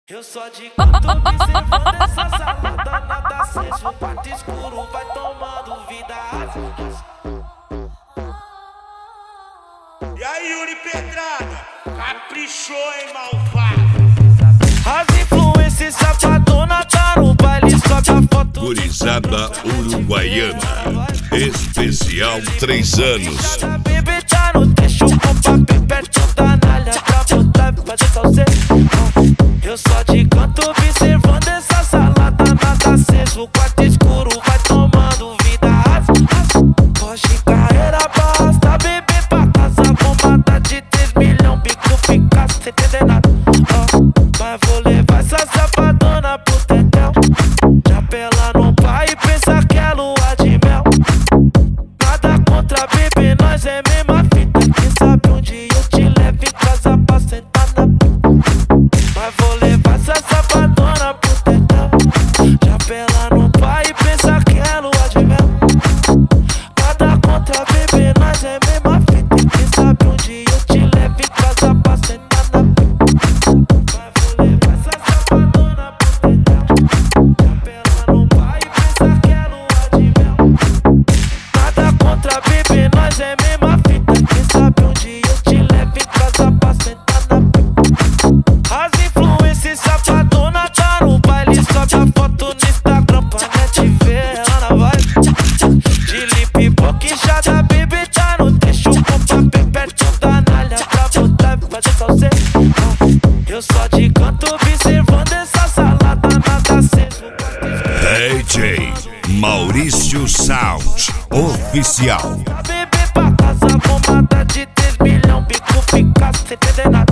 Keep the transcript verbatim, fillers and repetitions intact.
Eu só de canto observando essa salada, nada aceso, o quarto escuro vai tomando vida. E aí, Yuri Pedrada, caprichou, hein, malvado? As influências safadona tá no baile, sobe a foto. Gurizada uruguaiana, especial três anos. Cada bebê tá no trecho com papel perto da nalha pra botar e fazer salseiro. Eu só de canto observando essa salada, nada aceso, o quarto escuro vai tomando vida. Foge carreira basta, bebê pra casa, bombada de três milhões, bico fica sem entender nada. Mas vou levar essa safadona pro tetel, já pela no pai e pensa que é lua de mel. Nada contra bebê, nós é mesma fita, quem sabe um dia eu te levo em casa pra sentar na pista. Mas vou levar essa safadona pro tetel, já pela no pai e pensa que é lua de mel. Nada contra bebê, nós é mesma fita, quem sabe um dia eu te levo em casa pra sentar na pista. Mas vou levar essa safadona pro tetel, já pela no pai e pensa que é lua de mel. Nada contra bebê, nós é mesma fita, quem sabe um dia eu te levo em casa pra sentar na pista. As influências safadona tá no baile, sobe a foto no Instagram pra net ver ela na vibe. De lip boquejada, bebê tá no trecho com papel perto da nalha pra botar e fazer salseiro. Eu só de canto observando essa salada, nada aceso. D J Maurício Sound Oficial. Bebê pra casa, bombada de três milhões, bico fica sem entender nada.